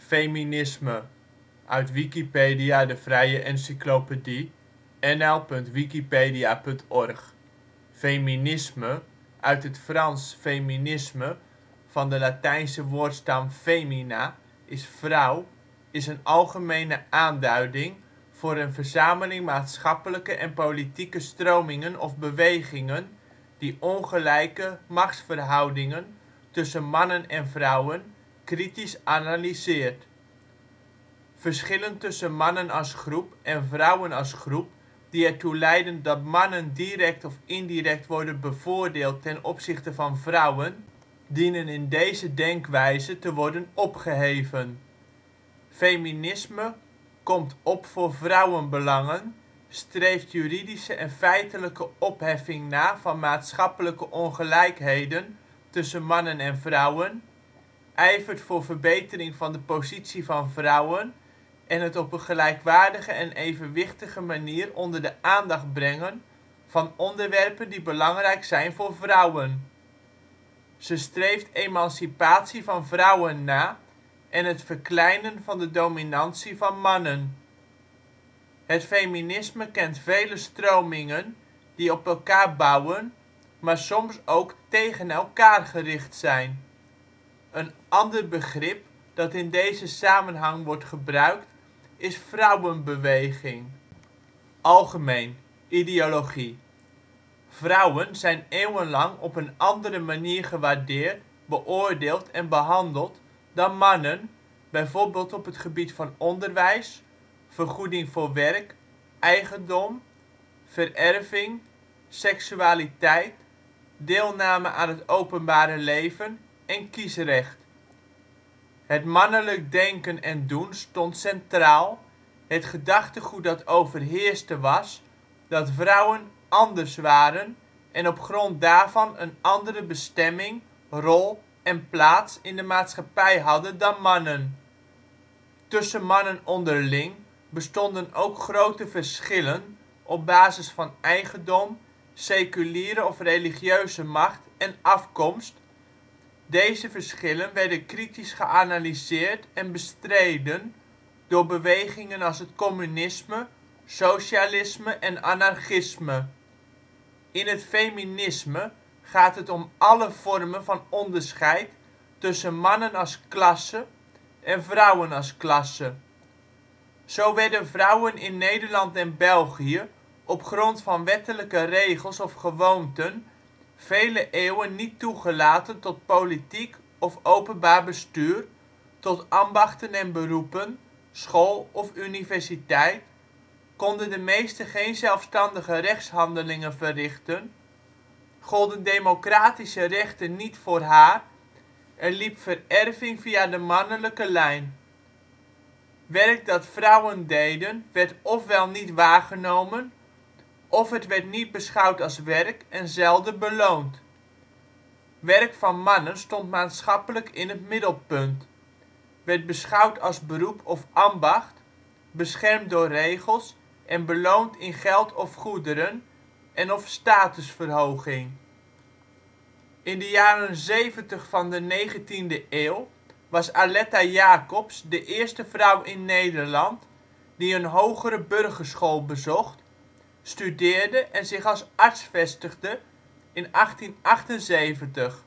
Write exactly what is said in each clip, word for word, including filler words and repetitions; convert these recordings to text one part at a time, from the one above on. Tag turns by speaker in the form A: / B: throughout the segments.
A: Feminisme, uit Wikipedia, de vrije encyclopedie. N L punt wikipedia punt org. Feminisme, uit het Frans féminisme, van de Latijnse woordstam femina is vrouw, is een algemene aanduiding voor een verzameling maatschappelijke en politieke stromingen of bewegingen die ongelijke machtsverhoudingen tussen mannen en vrouwen kritisch analyseert. Verschillen tussen mannen als groep en vrouwen als groep die ertoe leiden dat mannen direct of indirect worden bevoordeeld ten opzichte van vrouwen, dienen in deze denkwijze te worden opgeheven. Feminisme komt op voor vrouwenbelangen, streeft juridische en feitelijke opheffing na van maatschappelijke ongelijkheden tussen mannen en vrouwen, ijvert voor verbetering van de positie van vrouwen en het op een gelijkwaardige en evenwichtige manier onder de aandacht brengen van onderwerpen die belangrijk zijn voor vrouwen. Ze streeft emancipatie van vrouwen na en het verkleinen van de dominantie van mannen. Het feminisme kent vele stromingen die op elkaar bouwen, maar soms ook tegen elkaar gericht zijn. Een ander begrip dat in deze samenhang wordt gebruikt is vrouwenbeweging. Algemeen, ideologie. Vrouwen zijn eeuwenlang op een andere manier gewaardeerd, beoordeeld en behandeld dan mannen, bijvoorbeeld op het gebied van onderwijs, vergoeding voor werk, eigendom, vererving, seksualiteit, deelname aan het openbare leven en kiesrecht. Het mannelijk denken en doen stond centraal, het gedachtegoed dat overheerste was dat vrouwen " anders " waren en op grond daarvan een andere bestemming, rol en plaats in de maatschappij hadden dan mannen. Tussen mannen onderling bestonden ook grote verschillen op basis van eigendom, seculiere of religieuze macht en afkomst. Deze verschillen werden kritisch geanalyseerd en bestreden door bewegingen als het communisme, socialisme en anarchisme. In het feminisme gaat het om alle vormen van onderscheid tussen mannen als klasse en vrouwen als klasse. Zo werden vrouwen in Nederland en België op grond van wettelijke regels of gewoonten vele eeuwen niet toegelaten tot politiek of openbaar bestuur, tot ambachten en beroepen, school of universiteit, konden de meesten geen zelfstandige rechtshandelingen verrichten, golden democratische rechten niet voor haar en liep vererving via de mannelijke lijn. Werk dat vrouwen deden werd ofwel niet waargenomen, of het werd niet beschouwd als werk en zelden beloond. Werk van mannen stond maatschappelijk in het middelpunt, werd beschouwd als beroep of ambacht, beschermd door regels en beloond in geld of goederen en/of statusverhoging. In de jaren zeventig van de negentiende eeuw was Aletta Jacobs de eerste vrouw in Nederland die een hogere burgerschool bezocht, studeerde en zich als arts vestigde in achttien achtenzeventig.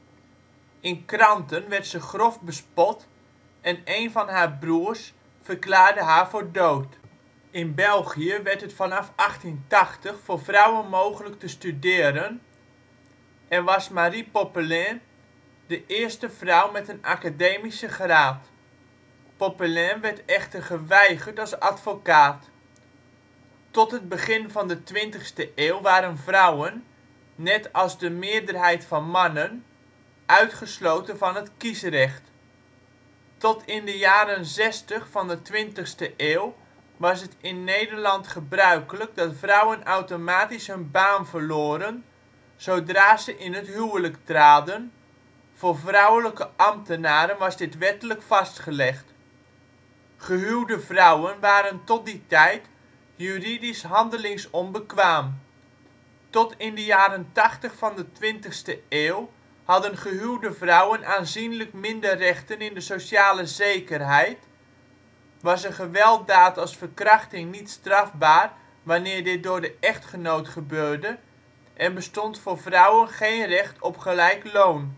A: In kranten werd ze grof bespot en een van haar broers verklaarde haar voor dood. In België werd het vanaf achttien tachtig voor vrouwen mogelijk te studeren en was Marie Popelin de eerste vrouw met een academische graad. Popelin werd echter geweigerd als advocaat. Tot het begin van de twintigste eeuw waren vrouwen, net als de meerderheid van mannen, uitgesloten van het kiesrecht. Tot in de jaren zestig van de twintigste eeuw was het in Nederland gebruikelijk dat vrouwen automatisch hun baan verloren zodra ze in het huwelijk traden, voor vrouwelijke ambtenaren was dit wettelijk vastgelegd. Gehuwde vrouwen waren tot die tijd juridisch handelingsonbekwaam. Tot in de jaren tachtig van de twintigste eeuw hadden gehuwde vrouwen aanzienlijk minder rechten in de sociale zekerheid, was een gewelddaad als verkrachting niet strafbaar wanneer dit door de echtgenoot gebeurde en bestond voor vrouwen geen recht op gelijk loon.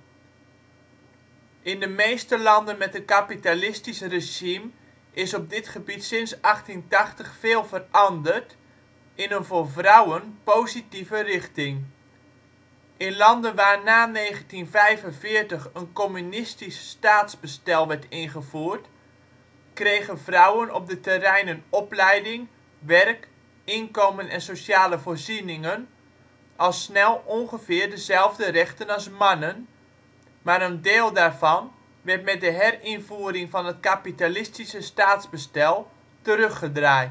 A: In de meeste landen met een kapitalistisch regime is op dit gebied sinds achttientachtig veel veranderd in een voor vrouwen positieve richting. In landen waar na negentienvijfenveertig een communistisch staatsbestel werd ingevoerd, kregen vrouwen op de terreinen opleiding, werk, inkomen en sociale voorzieningen al snel ongeveer dezelfde rechten als mannen, maar een deel daarvan werd met de herinvoering van het kapitalistische staatsbestel teruggedraaid.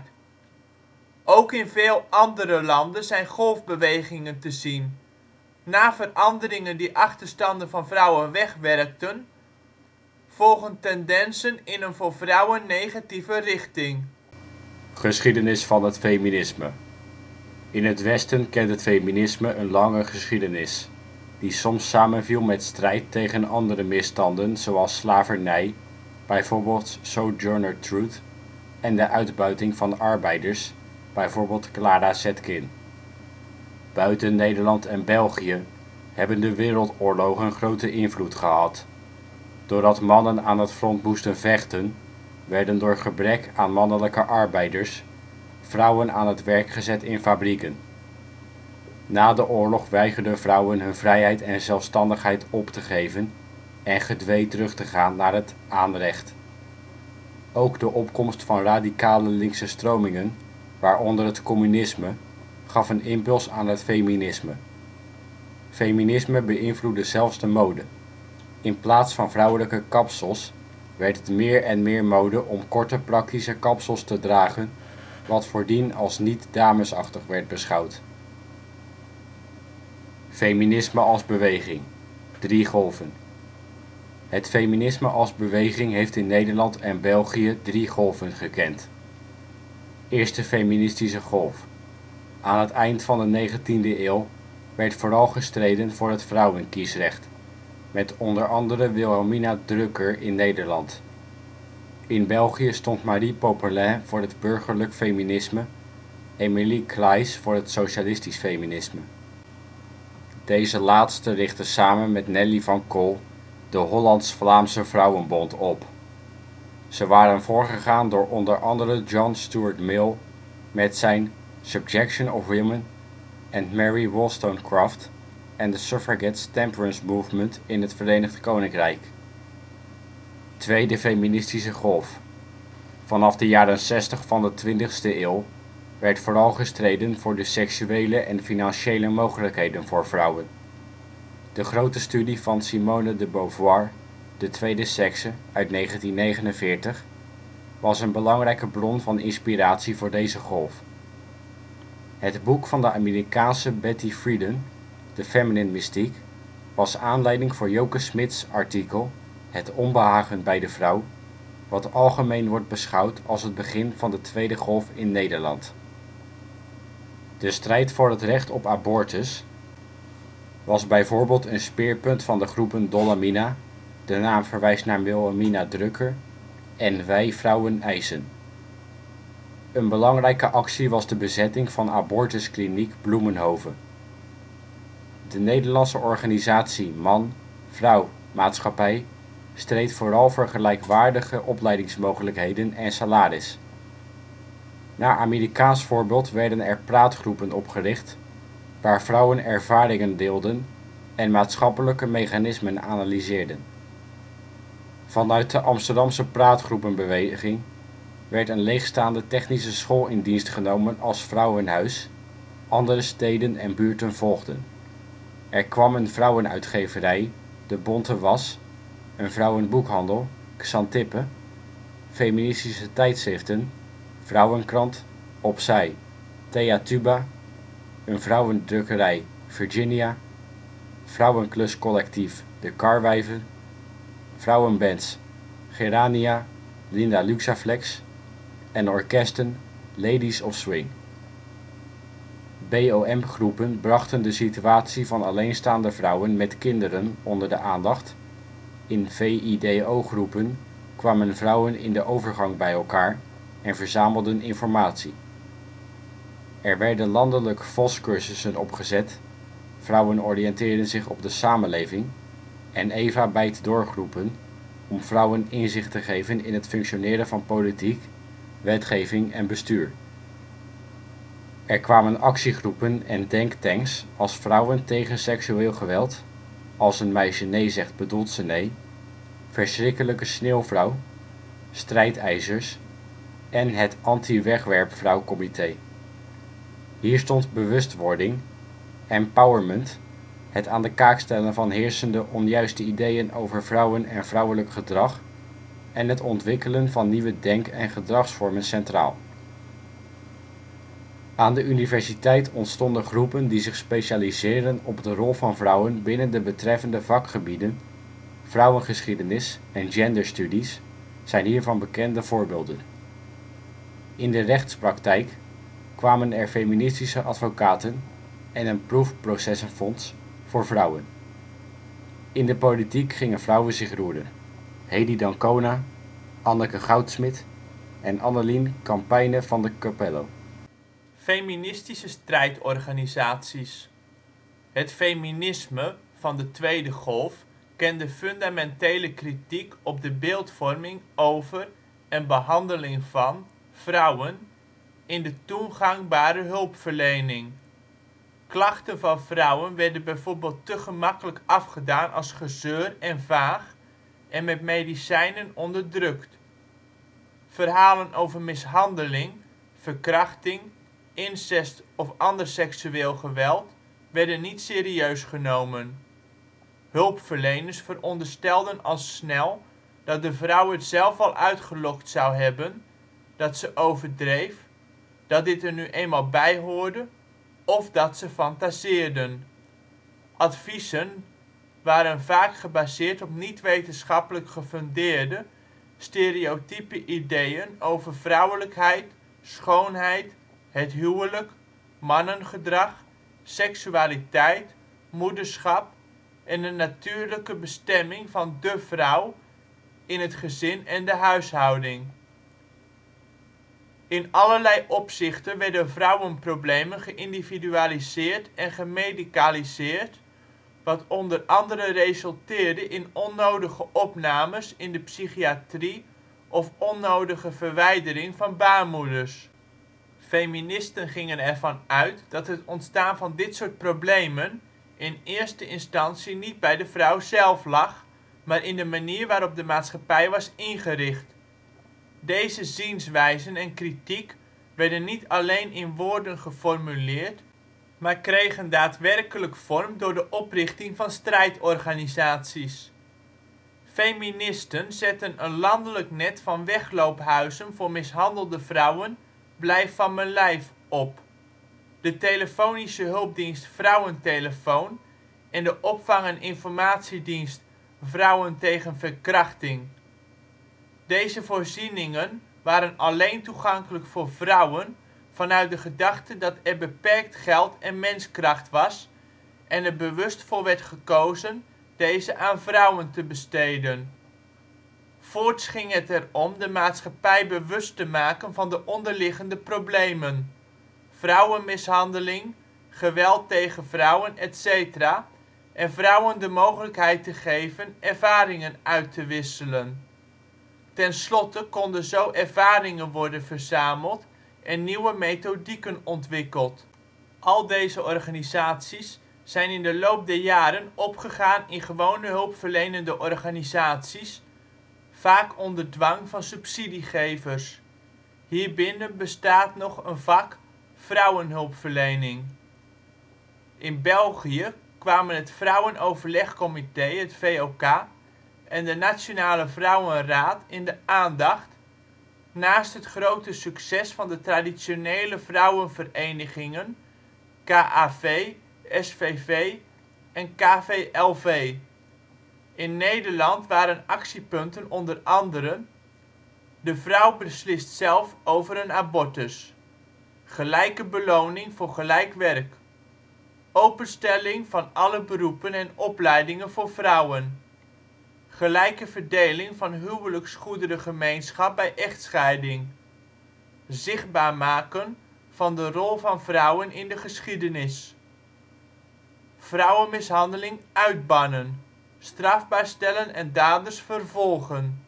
A: Ook in veel andere landen zijn golfbewegingen te zien. Na veranderingen die achterstanden van vrouwen wegwerkten, volgen tendensen in een voor vrouwen negatieve richting.
B: Geschiedenis van het feminisme. In het Westen kent het feminisme een lange geschiedenis, die soms samenviel met strijd tegen andere misstanden zoals slavernij, bijvoorbeeld Sojourner Truth, en de uitbuiting van arbeiders, bijvoorbeeld Clara Zetkin. Buiten Nederland en België hebben de wereldoorlogen grote invloed gehad. Doordat mannen aan het front moesten vechten, werden door gebrek aan mannelijke arbeiders vrouwen aan het werk gezet in fabrieken. Na de oorlog weigerden vrouwen hun vrijheid en zelfstandigheid op te geven en gedwee terug te gaan naar het aanrecht. Ook de opkomst van radicale linkse stromingen, waaronder het communisme, gaf een impuls aan het feminisme. Feminisme beïnvloedde zelfs de mode. In plaats van vrouwelijke kapsels werd het meer en meer mode om korte praktische kapsels te dragen, wat voordien als niet damesachtig werd beschouwd. Feminisme als beweging. Drie golven. Het feminisme als beweging heeft in Nederland en België drie golven gekend. Eerste feministische golf. Aan het eind van de negentiende eeuw werd vooral gestreden voor het vrouwenkiesrecht, met onder andere Wilhelmina Drucker in Nederland. In België stond Marie Popelin voor het burgerlijk feminisme, Emilie Claes voor het socialistisch feminisme. Deze laatste richtte samen met Nelly van Col de Hollands-Vlaamse Vrouwenbond op. Ze waren voorgegaan door onder andere John Stuart Mill met zijn Subjection of Women en Mary Wollstonecraft en de Suffragettes Temperance Movement in het Verenigd Koninkrijk. Tweede feministische golf. Vanaf de jaren zestig van de twintigste eeuw werd vooral gestreden voor de seksuele en financiële mogelijkheden voor vrouwen. De grote studie van Simone de Beauvoir, De tweede sekse uit negentien negenenveertig, was een belangrijke bron van inspiratie voor deze golf. Het boek van de Amerikaanse Betty Friedan, The Feminine Mystique, was aanleiding voor Joke Smits artikel Het onbehagen bij de vrouw, wat algemeen wordt beschouwd als het begin van de tweede golf in Nederland. De strijd voor het recht op abortus was bijvoorbeeld een speerpunt van de groepen Dolle Mina, de naam verwijst naar Wilhelmina Drucker, en Wij Vrouwen Eisen. Een belangrijke actie was de bezetting van abortuskliniek Bloemenhoeve. De Nederlandse organisatie Man, Vrouw, Maatschappij streed vooral voor gelijkwaardige opleidingsmogelijkheden en salaris. Naar Amerikaans voorbeeld werden er praatgroepen opgericht, waar vrouwen ervaringen deelden en maatschappelijke mechanismen analyseerden. Vanuit de Amsterdamse praatgroepenbeweging werd een leegstaande technische school in dienst genomen als vrouwenhuis, andere steden en buurten volgden. Er kwam een vrouwenuitgeverij, De Bonte Was, een vrouwenboekhandel, Xantippe, feministische tijdschriften, Vrouwenkrant, Opzij, Thea Tuba, een vrouwendrukkerij, Virginia, vrouwenkluscollectief De Karwijven, vrouwenbands, Gerania, Linda Luxaflex en orkesten Ladies of Swing. B O M-groepen brachten de situatie van alleenstaande vrouwen met kinderen onder de aandacht, in V I D O-groepen kwamen vrouwen in de overgang bij elkaar en verzamelden informatie. Er werden landelijk V O S-cursussen opgezet, Vrouwen oriënteren zich op de samenleving, en Eva Bijt Door-groepen om vrouwen inzicht te geven in het functioneren van politiek, wetgeving en bestuur. Er kwamen actiegroepen en denktanks als Vrouwen tegen seksueel geweld, Als een meisje nee zegt bedoelt ze nee, Verschrikkelijke sneeuwvrouw, Strijdijzers en het Anti-Wegwerpvrouw-comitee. Hier stond bewustwording, empowerment, het aan de kaak stellen van heersende onjuiste ideeën over vrouwen en vrouwelijk gedrag en het ontwikkelen van nieuwe denk- en gedragsvormen centraal. Aan de universiteit ontstonden groepen die zich specialiseren op de rol van vrouwen binnen de betreffende vakgebieden. Vrouwengeschiedenis en genderstudies zijn hiervan bekende voorbeelden. In de rechtspraktijk kwamen er feministische advocaten en een proefprocessenfonds voor vrouwen. In de politiek gingen vrouwen zich roeren. Hedy d'Ancona, Anneke Goudsmit en Annelien Kappeyne van de Coppello.
A: Feministische strijdorganisaties. Het feminisme van de tweede golf kende fundamentele kritiek op de beeldvorming over en behandeling van vrouwen in de toen gangbare hulpverlening. Klachten van vrouwen werden bijvoorbeeld te gemakkelijk afgedaan als gezeur en vaag en met medicijnen onderdrukt. Verhalen over mishandeling, verkrachting, incest of ander seksueel geweld werden niet serieus genomen. Hulpverleners veronderstelden al snel dat de vrouw het zelf wel uitgelokt zou hebben, dat ze overdreef, dat dit er nu eenmaal bij hoorde of dat ze fantaseerden. Adviezen waren vaak gebaseerd op niet-wetenschappelijk gefundeerde, stereotype ideeën over vrouwelijkheid, schoonheid, het huwelijk, mannengedrag, seksualiteit, moederschap en de natuurlijke bestemming van de vrouw in het gezin en de huishouding. In allerlei opzichten werden vrouwenproblemen geïndividualiseerd en gemedicaliseerd, wat onder andere resulteerde in onnodige opnames in de psychiatrie of onnodige verwijdering van baarmoeders. Feministen gingen ervan uit dat het ontstaan van dit soort problemen in eerste instantie niet bij de vrouw zelf lag, maar in de manier waarop de maatschappij was ingericht. Deze zienswijzen en kritiek werden niet alleen in woorden geformuleerd, maar kregen daadwerkelijk vorm door de oprichting van strijdorganisaties. Feministen zetten een landelijk net van wegloophuizen voor mishandelde vrouwen Blijf van mijn lijf op, de telefonische hulpdienst Vrouwentelefoon en de opvang - en informatiedienst Vrouwen tegen Verkrachting. Deze voorzieningen waren alleen toegankelijk voor vrouwen vanuit de gedachte dat er beperkt geld en menskracht was en er bewust voor werd gekozen deze aan vrouwen te besteden. Voorts ging het erom de maatschappij bewust te maken van de onderliggende problemen: vrouwenmishandeling, geweld tegen vrouwen, et cetera en vrouwen de mogelijkheid te geven ervaringen uit te wisselen. Tenslotte konden zo ervaringen worden verzameld en nieuwe methodieken ontwikkeld. Al deze organisaties zijn in de loop der jaren opgegaan in gewone hulpverlenende organisaties, vaak onder dwang van subsidiegevers. Hierbinnen bestaat nog een vak vrouwenhulpverlening. In België kwamen het Vrouwenoverlegcomité, het V O K, en de Nationale Vrouwenraad in de aandacht, naast het grote succes van de traditionele vrouwenverenigingen K A V, S V V en K V L V. In Nederland waren actiepunten onder andere: de vrouw beslist zelf over een abortus, gelijke beloning voor gelijk werk, openstelling van alle beroepen en opleidingen voor vrouwen, gelijke verdeling van huwelijksgoederengemeenschap bij echtscheiding, zichtbaar maken van de rol van vrouwen in de geschiedenis, vrouwenmishandeling uitbannen, strafbaar stellen en daders vervolgen,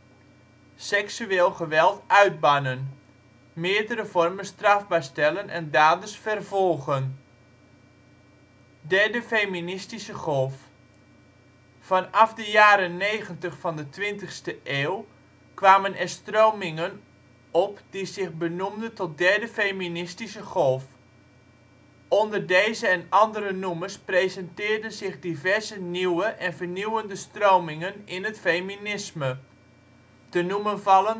A: seksueel geweld uitbannen, meerdere vormen strafbaar stellen en daders vervolgen. Derde feministische golf. Vanaf de jaren negentig van de twintigste eeuw kwamen er stromingen op die zich benoemden tot derde feministische golf. Onder deze en andere noemers presenteerden zich diverse nieuwe en vernieuwende stromingen in het feminisme. Te noemen vallen: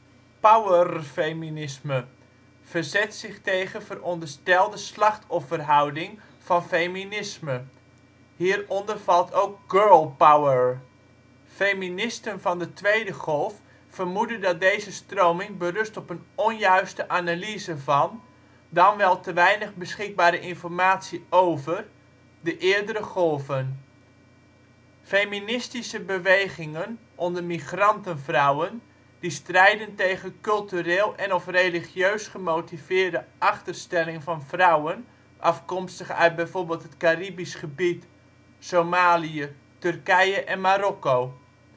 A: powerfeminisme, verzet zich tegen veronderstelde slachtofferhouding van feminisme. Hieronder valt ook girl power. Feministen van de tweede golf vermoeden dat deze stroming berust op een onjuiste analyse van, dan wel te weinig beschikbare informatie over, de eerdere golven. Feministische bewegingen onder migrantenvrouwen die strijden tegen cultureel en/of religieus gemotiveerde achterstelling van vrouwen afkomstig uit bijvoorbeeld het Caribisch gebied, Somalië, Turkije en Marokko.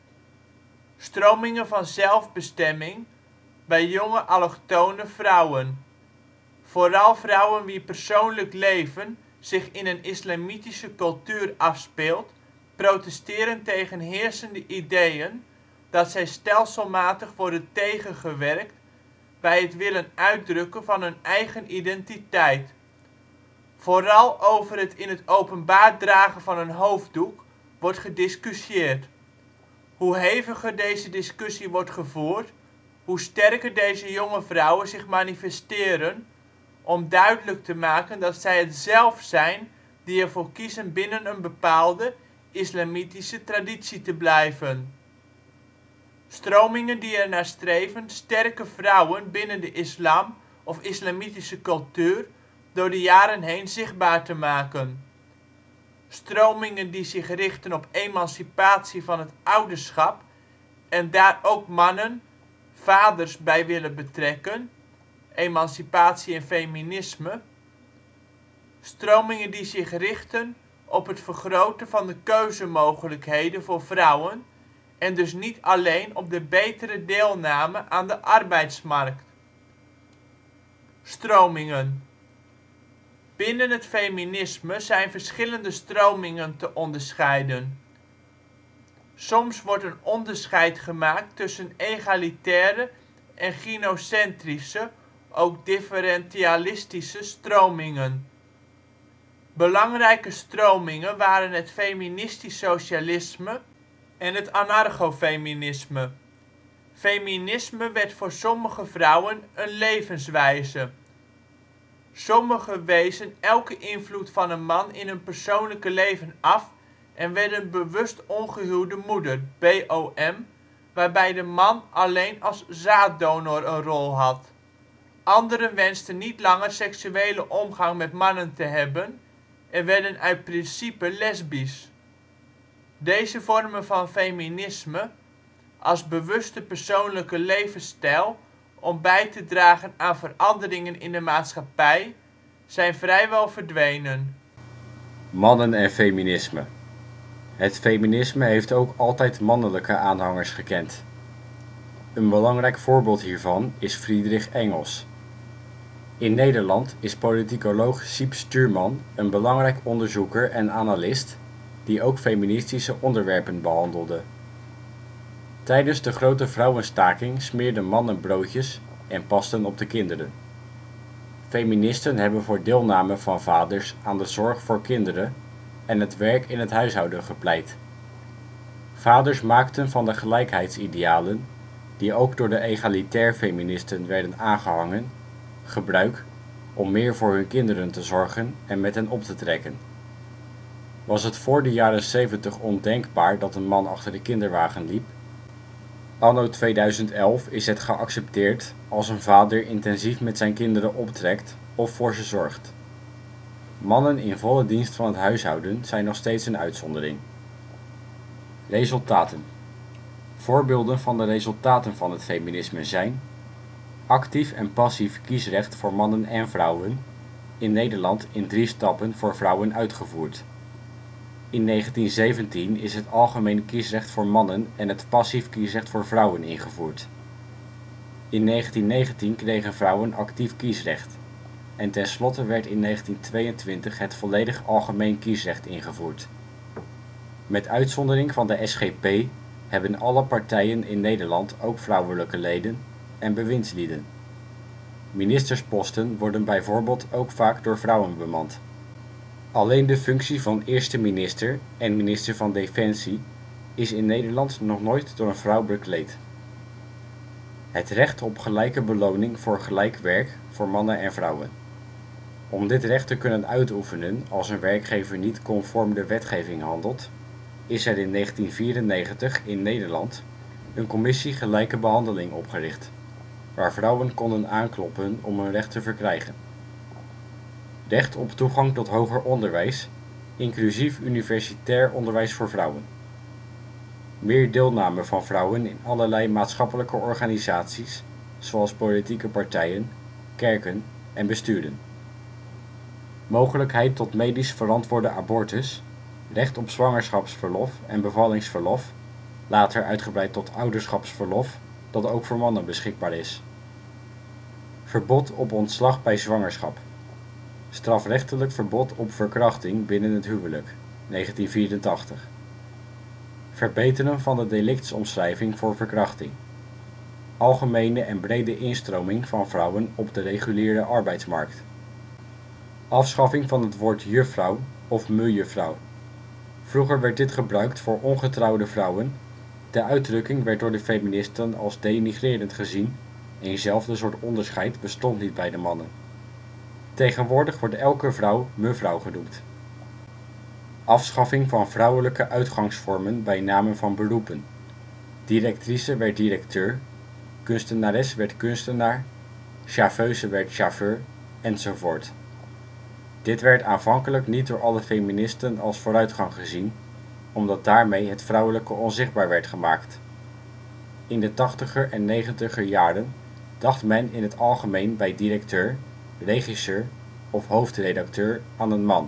A: Stromingen van zelfbestemming bij jonge allochtone vrouwen. Vooral vrouwen wie persoonlijk leven zich in een islamitische cultuur afspeelt, protesteren tegen heersende ideeën dat zij stelselmatig worden tegengewerkt bij het willen uitdrukken van hun eigen identiteit. Vooral over het in het openbaar dragen van een hoofddoek wordt gediscussieerd. Hoe heviger deze discussie wordt gevoerd, hoe sterker deze jonge vrouwen zich manifesteren om duidelijk te maken dat zij het zelf zijn die ervoor kiezen binnen een bepaalde islamitische traditie te blijven. Stromingen die ernaar streven sterke vrouwen binnen de islam of islamitische cultuur door de jaren heen zichtbaar te maken. Stromingen die zich richten op emancipatie van het ouderschap en daar ook mannen, vaders bij willen betrekken, emancipatie en feminisme. Stromingen die zich richten op het vergroten van de keuzemogelijkheden voor vrouwen en dus niet alleen op de betere deelname aan de arbeidsmarkt. Stromingen. Binnen het feminisme zijn verschillende stromingen te onderscheiden. Soms wordt een onderscheid gemaakt tussen egalitaire en gynocentrische, ook differentialistische stromingen. Belangrijke stromingen waren het feministisch socialisme en het anarchofeminisme. Feminisme werd voor sommige vrouwen een levenswijze. Sommigen wezen elke invloed van een man in hun persoonlijke leven af en werden bewust ongehuwde moeder (B O M), waarbij de man alleen als zaaddonor een rol had. Anderen wensten niet langer seksuele omgang met mannen te hebben en werden uit principe lesbisch. Deze vormen van feminisme, als bewuste persoonlijke levensstijl om bij te dragen aan veranderingen in de maatschappij, zijn vrijwel verdwenen.
B: Mannen en feminisme. Het feminisme heeft ook altijd mannelijke aanhangers gekend. Een belangrijk voorbeeld hiervan is Friedrich Engels. In Nederland is politicoloog Siep Stuurman een belangrijk onderzoeker en analist die ook feministische onderwerpen behandelde. Tijdens de grote vrouwenstaking smeerden mannen broodjes en pasten op de kinderen. Feministen hebben voor deelname van vaders aan de zorg voor kinderen en het werk in het huishouden gepleit. Vaders maakten van de gelijkheidsidealen, die ook door de egalitair feministen werden aangehangen, gebruik om meer voor hun kinderen te zorgen en met hen op te trekken. Was het voor de jaren zeventig ondenkbaar dat een man achter de kinderwagen liep? Anno tweeduizend elf is het geaccepteerd als een vader intensief met zijn kinderen optrekt of voor ze zorgt. Mannen in volle dienst van het huishouden zijn nog steeds een uitzondering. Resultaten. Voorbeelden van de resultaten van het feminisme zijn: actief en passief kiesrecht voor mannen en vrouwen, in Nederland in drie stappen voor vrouwen uitgevoerd. In negentien zeventien is het algemeen kiesrecht voor mannen en het passief kiesrecht voor vrouwen ingevoerd. In negentien negentien kregen vrouwen actief kiesrecht en tenslotte werd in negentien tweeëntwintig het volledig algemeen kiesrecht ingevoerd. Met uitzondering van de S G P hebben alle partijen in Nederland ook vrouwelijke leden en bewindslieden. Ministersposten worden bijvoorbeeld ook vaak door vrouwen bemand. Alleen de functie van eerste minister en minister van Defensie is in Nederland nog nooit door een vrouw bekleed. Het recht op gelijke beloning voor gelijk werk voor mannen en vrouwen. Om dit recht te kunnen uitoefenen als een werkgever niet conform de wetgeving handelt, is er in negentien vierennegentig in Nederland een commissie gelijke behandeling opgericht, waar vrouwen konden aankloppen om hun recht te verkrijgen. Recht op toegang tot hoger onderwijs, inclusief universitair onderwijs voor vrouwen. Meer deelname van vrouwen in allerlei maatschappelijke organisaties, zoals politieke partijen, kerken en besturen. Mogelijkheid tot medisch verantwoorde abortus, recht op zwangerschapsverlof en bevallingsverlof, later uitgebreid tot ouderschapsverlof, dat ook voor mannen beschikbaar is. Verbod op ontslag bij zwangerschap. Strafrechtelijk verbod op verkrachting binnen het huwelijk, negentien vierentachtig. Verbeteren van de delictsomschrijving voor verkrachting. Algemene en brede instroming van vrouwen op de reguliere arbeidsmarkt. Afschaffing van het woord juffrouw of mejuffrouw. Vroeger werd dit gebruikt voor ongetrouwde vrouwen. De uitdrukking werd door de feministen als denigrerend gezien. Eenzelfde soort onderscheid bestond niet bij de mannen. Tegenwoordig wordt elke vrouw mevrouw genoemd. Afschaffing van vrouwelijke uitgangsvormen bij namen van beroepen. Directrice werd directeur, kunstenares werd kunstenaar, chauffeuse werd chauffeur, enzovoort. Dit werd aanvankelijk niet door alle feministen als vooruitgang gezien, omdat daarmee het vrouwelijke onzichtbaar werd gemaakt. In de tachtiger en negentiger jaren dacht men in het algemeen bij directeur, regisseur of hoofdredacteur aan een man.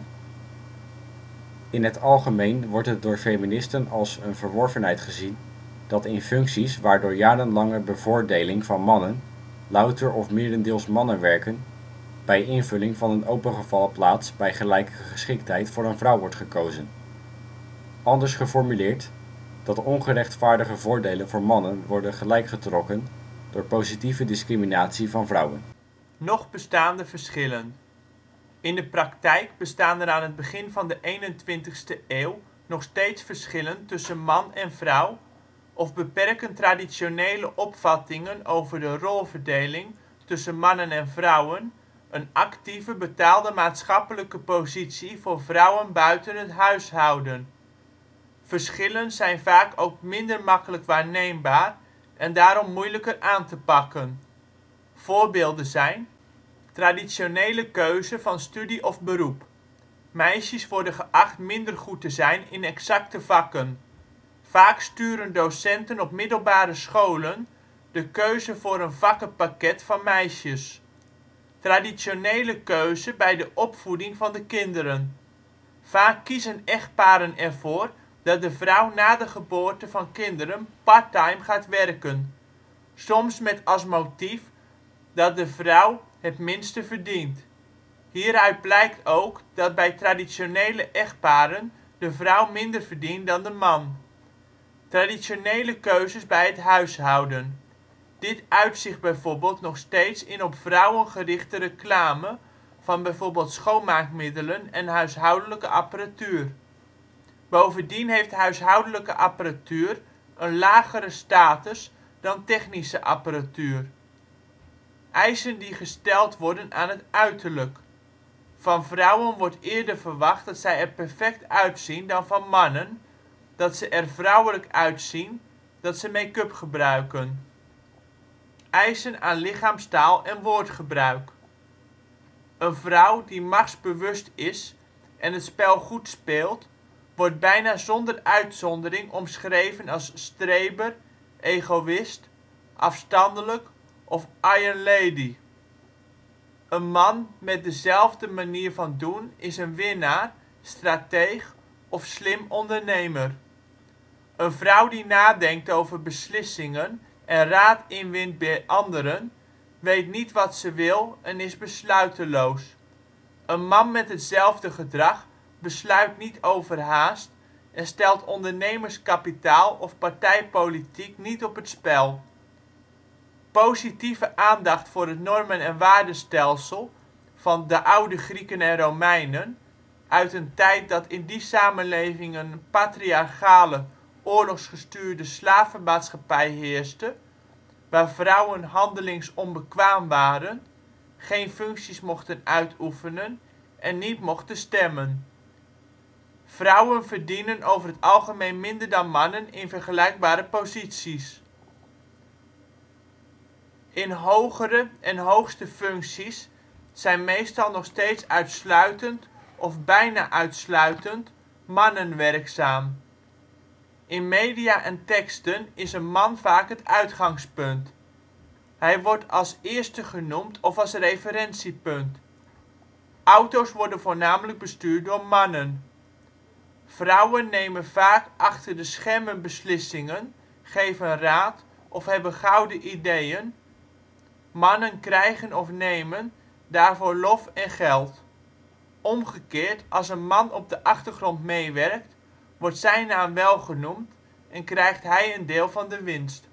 B: In het algemeen wordt het door feministen als een verworvenheid gezien dat in functies waar door jarenlange bevoordeling van mannen louter of merendeels mannen werken, bij invulling van een opengevallen plaats bij gelijke geschiktheid voor een vrouw wordt gekozen. Anders geformuleerd, dat ongerechtvaardige voordelen voor mannen worden gelijkgetrokken door positieve discriminatie van vrouwen.
A: Nog bestaande verschillen. In de praktijk bestaan er aan het begin van de eenentwintigste eeuw nog steeds verschillen tussen man en vrouw, of beperken traditionele opvattingen over de rolverdeling tussen mannen en vrouwen een actieve betaalde maatschappelijke positie voor vrouwen buiten het huishouden. Verschillen zijn vaak ook minder makkelijk waarneembaar en daarom moeilijker aan te pakken. Voorbeelden zijn: traditionele keuze van studie of beroep. Meisjes worden geacht minder goed te zijn in exacte vakken. Vaak sturen docenten op middelbare scholen de keuze voor een vakkenpakket van meisjes. Traditionele keuze bij de opvoeding van de kinderen. Vaak kiezen echtparen ervoor dat de vrouw na de geboorte van kinderen parttime gaat werken, soms met als motief dat de vrouw het minste verdient. Hieruit blijkt ook dat bij traditionele echtparen de vrouw minder verdient dan de man. Traditionele keuzes bij het huishouden. Dit uit zich bijvoorbeeld nog steeds in op vrouwen gerichte reclame van bijvoorbeeld schoonmaakmiddelen en huishoudelijke apparatuur. Bovendien heeft huishoudelijke apparatuur een lagere status dan technische apparatuur. Eisen die gesteld worden aan het uiterlijk. Van vrouwen wordt eerder verwacht dat zij er perfect uitzien dan van mannen, dat ze er vrouwelijk uitzien dat ze make-up gebruiken. Eisen aan lichaamstaal en woordgebruik. Een vrouw die machtsbewust is en het spel goed speelt, wordt bijna zonder uitzondering omschreven als streber, egoïst, afstandelijk of iron lady. Een man met dezelfde manier van doen is een winnaar, strateeg of slim ondernemer. Een vrouw die nadenkt over beslissingen en raad inwint bij anderen, weet niet wat ze wil en is besluiteloos. Een man met hetzelfde gedrag besluit niet overhaast en stelt ondernemerskapitaal of partijpolitiek niet op het spel. Positieve aandacht voor het normen - en waardestelsel van de oude Grieken en Romeinen, uit een tijd dat in die samenlevingen een patriarchale, oorlogsgestuurde slavenmaatschappij heerste, waar vrouwen handelingsonbekwaam waren, geen functies mochten uitoefenen en niet mochten stemmen. Vrouwen verdienen over het algemeen minder dan mannen in vergelijkbare posities. In hogere en hoogste functies zijn meestal nog steeds uitsluitend of bijna uitsluitend mannen werkzaam. In media en teksten is een man vaak het uitgangspunt. Hij wordt als eerste genoemd of als referentiepunt. Auto 's worden voornamelijk bestuurd door mannen. Vrouwen nemen vaak achter de schermen beslissingen, geven raad of hebben gouden ideeën, mannen krijgen of nemen daarvoor lof en geld. Omgekeerd, als een man op de achtergrond meewerkt, wordt zijn naam wel genoemd en krijgt hij een deel van de winst.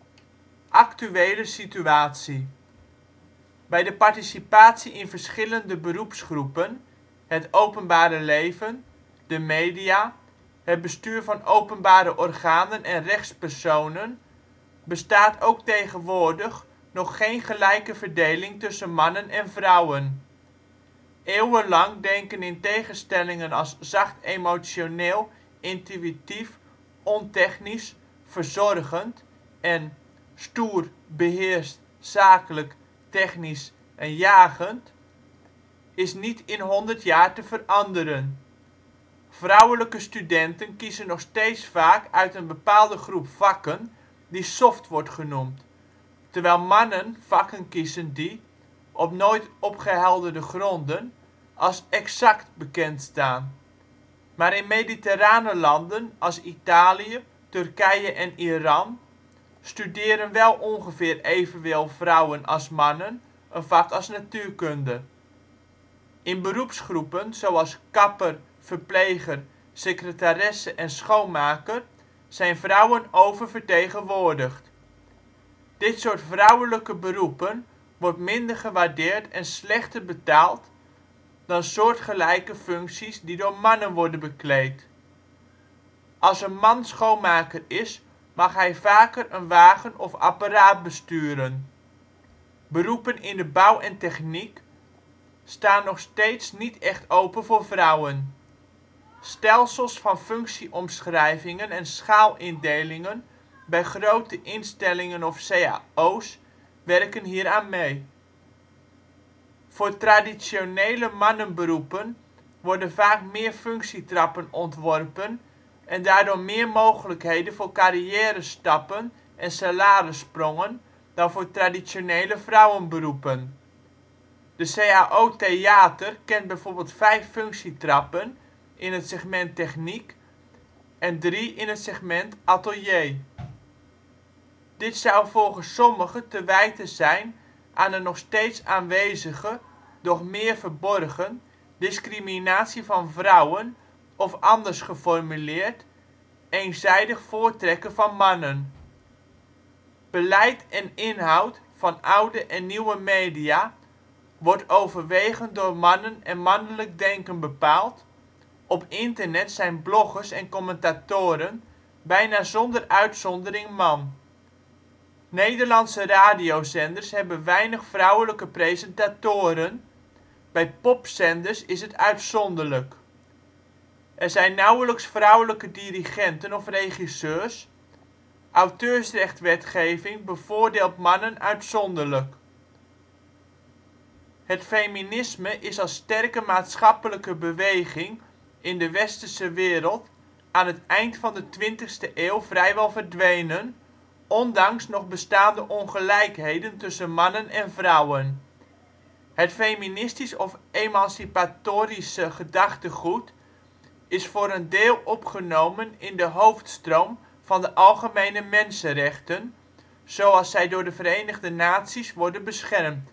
A: Actuele situatie. Bij de participatie in verschillende beroepsgroepen, het openbare leven, de media, het bestuur van openbare organen en rechtspersonen, bestaat ook tegenwoordig nog geen gelijke verdeling tussen mannen en vrouwen. Eeuwenlang denken in tegenstellingen als zacht emotioneel, intuïtief, ontechnisch, verzorgend en stoer, beheerst, zakelijk, technisch en jagend is niet in honderd jaar te veranderen. Vrouwelijke studenten kiezen nog steeds vaak uit een bepaalde groep vakken die soft wordt genoemd, terwijl mannen vakken kiezen die, op nooit opgehelderde gronden, als exact bekend staan. Maar in mediterrane landen als Italië, Turkije en Iran studeren wel ongeveer evenveel vrouwen als mannen een vak als natuurkunde. In beroepsgroepen zoals kapper, verpleger, secretaresse en schoonmaker zijn vrouwen oververtegenwoordigd. Dit soort vrouwelijke beroepen wordt minder gewaardeerd en slechter betaald dan soortgelijke functies die door mannen worden bekleed. Als een man schoonmaker is, mag hij vaker een wagen of apparaat besturen. Beroepen in de bouw en techniek staan nog steeds niet echt open voor vrouwen. Stelsels van functieomschrijvingen en schaalindelingen bij grote instellingen of C A O 's werken hieraan mee. Voor traditionele mannenberoepen worden vaak meer functietrappen ontworpen en daardoor meer mogelijkheden voor carrièrestappen en salarissprongen dan voor traditionele vrouwenberoepen. De C A O Theater kent bijvoorbeeld vijf functietrappen in het segment techniek en drie in het segment atelier. Dit zou volgens sommigen te wijten zijn aan de nog steeds aanwezige, doch meer verborgen, discriminatie van vrouwen of anders geformuleerd, eenzijdig voortrekken van mannen. Beleid en inhoud van oude en nieuwe media wordt overwegend door mannen en mannelijk denken bepaald, op internet zijn bloggers en commentatoren bijna zonder uitzondering man. Nederlandse radiozenders hebben weinig vrouwelijke presentatoren, bij popzenders is het uitzonderlijk. Er zijn nauwelijks vrouwelijke dirigenten of regisseurs, Auteursrechtwetgeving bevoordeelt mannen uitzonderlijk. Het feminisme is als sterke maatschappelijke beweging in de westerse wereld aan het eind van de twintigste eeuw vrijwel verdwenen, ondanks nog bestaande ongelijkheden tussen mannen en vrouwen. Het feministisch of emancipatorische gedachtegoed is voor een deel opgenomen in de hoofdstroom van de algemene mensenrechten, zoals zij door de Verenigde Naties worden beschermd.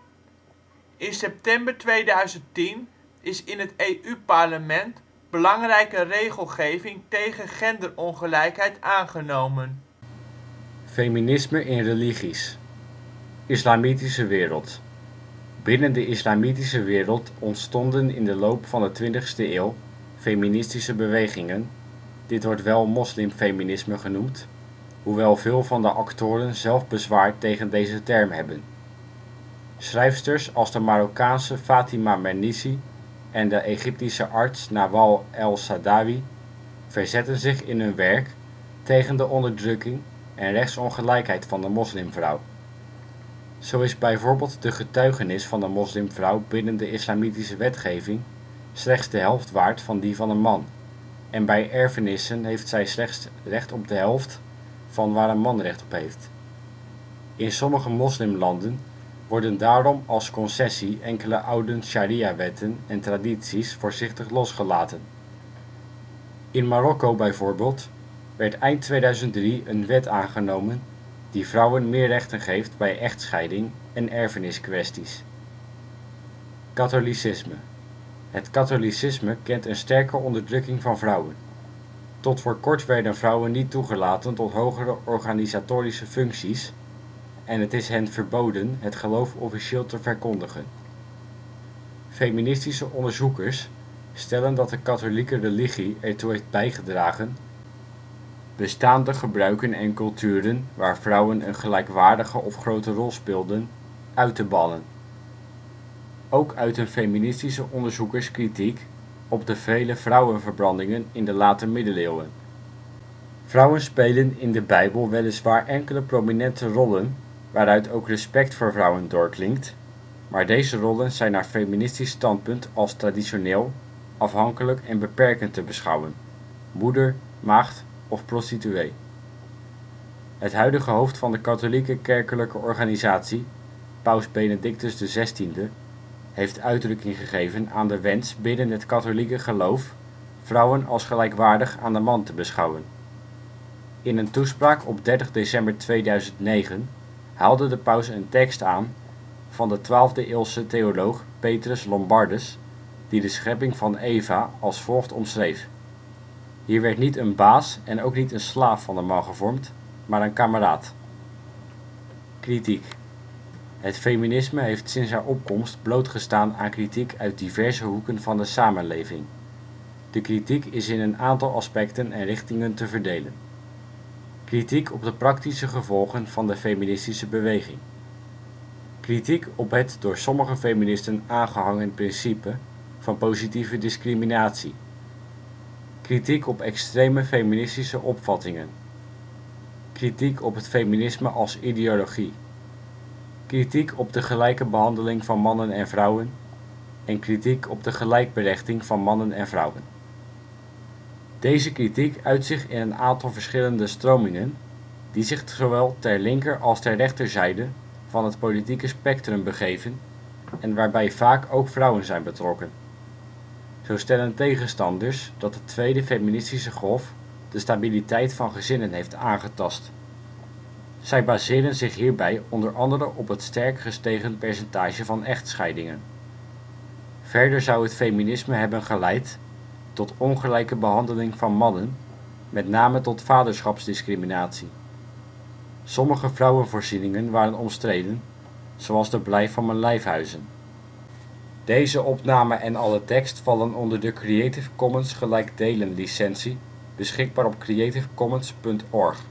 A: In september tweeduizend tien is in het E U-parlement belangrijke regelgeving tegen genderongelijkheid aangenomen.
B: Feminisme in religies. Islamitische wereld. Binnen de islamitische wereld ontstonden in de loop van de twintigste eeuw feministische bewegingen, dit wordt wel moslimfeminisme genoemd, hoewel veel van de actoren zelf bezwaar tegen deze term hebben. Schrijfsters als de Marokkaanse Fatima Mernissi en de Egyptische arts Nawal El-Saadawi verzetten zich in hun werk tegen de onderdrukking en rechtsongelijkheid van de moslimvrouw. Zo is bijvoorbeeld de getuigenis van de moslimvrouw binnen de islamitische wetgeving slechts de helft waard van die van een man, en bij erfenissen heeft zij slechts recht op de helft van waar een man recht op heeft. In sommige moslimlanden worden daarom als concessie enkele oude sharia-wetten en tradities voorzichtig losgelaten. In Marokko bijvoorbeeld werd eind tweeduizend drie een wet aangenomen die vrouwen meer rechten geeft bij echtscheiding en erfeniskwesties. Katholicisme. Het katholicisme kent een sterke onderdrukking van vrouwen. Tot voor kort werden vrouwen niet toegelaten tot hogere organisatorische functies en het is hen verboden het geloof officieel te verkondigen. Feministische onderzoekers stellen dat de katholieke religie ertoe heeft bijgedragen bestaande gebruiken en culturen waar vrouwen een gelijkwaardige of grote rol speelden, uit te bannen. Ook uiten feministische onderzoekers kritiek op de vele vrouwenverbrandingen in de late middeleeuwen. Vrouwen spelen in de Bijbel weliswaar enkele prominente rollen, waaruit ook respect voor vrouwen doorklinkt, maar deze rollen zijn naar feministisch standpunt als traditioneel, afhankelijk en beperkend te beschouwen: moeder, maagd of prostituee. Het huidige hoofd van de katholieke kerkelijke organisatie, Paus Benedictus de zestiende, heeft uitdrukking gegeven aan de wens binnen het katholieke geloof vrouwen als gelijkwaardig aan de man te beschouwen. In een toespraak op dertig december tweeduizend negen haalde de paus een tekst aan van de twaalfde-eeuwse theoloog Petrus Lombardus, die de schepping van Eva als volgt omschreef: hier werd niet een baas en ook niet een slaaf van de man gevormd, maar een kameraad. Kritiek. Het feminisme heeft sinds haar opkomst blootgestaan aan kritiek uit diverse hoeken van de samenleving. De kritiek is in een aantal aspecten en richtingen te verdelen. Kritiek op de praktische gevolgen van de feministische beweging. Kritiek op het door sommige feministen aangehangen principe van positieve discriminatie. Kritiek op extreme feministische opvattingen. Kritiek op het feminisme als ideologie. Kritiek op de gelijke behandeling van mannen en vrouwen. En kritiek op de gelijkberechting van mannen en vrouwen. Deze kritiek uit zich in een aantal verschillende stromingen, die zich zowel ter linker als ter rechterzijde van het politieke spectrum begeven en waarbij vaak ook vrouwen zijn betrokken. Zo stellen tegenstanders dat de tweede feministische golf de stabiliteit van gezinnen heeft aangetast. Zij baseren zich hierbij onder andere op het sterk gestegen percentage van echtscheidingen. Verder zou het feminisme hebben geleid tot ongelijke behandeling van mannen, met name tot vaderschapsdiscriminatie. Sommige vrouwenvoorzieningen waren omstreden, zoals de Blijf van mijn lijfhuizen. Deze opname en alle tekst vallen onder de Creative Commons gelijkdelen licentie, beschikbaar op creative commons punt org.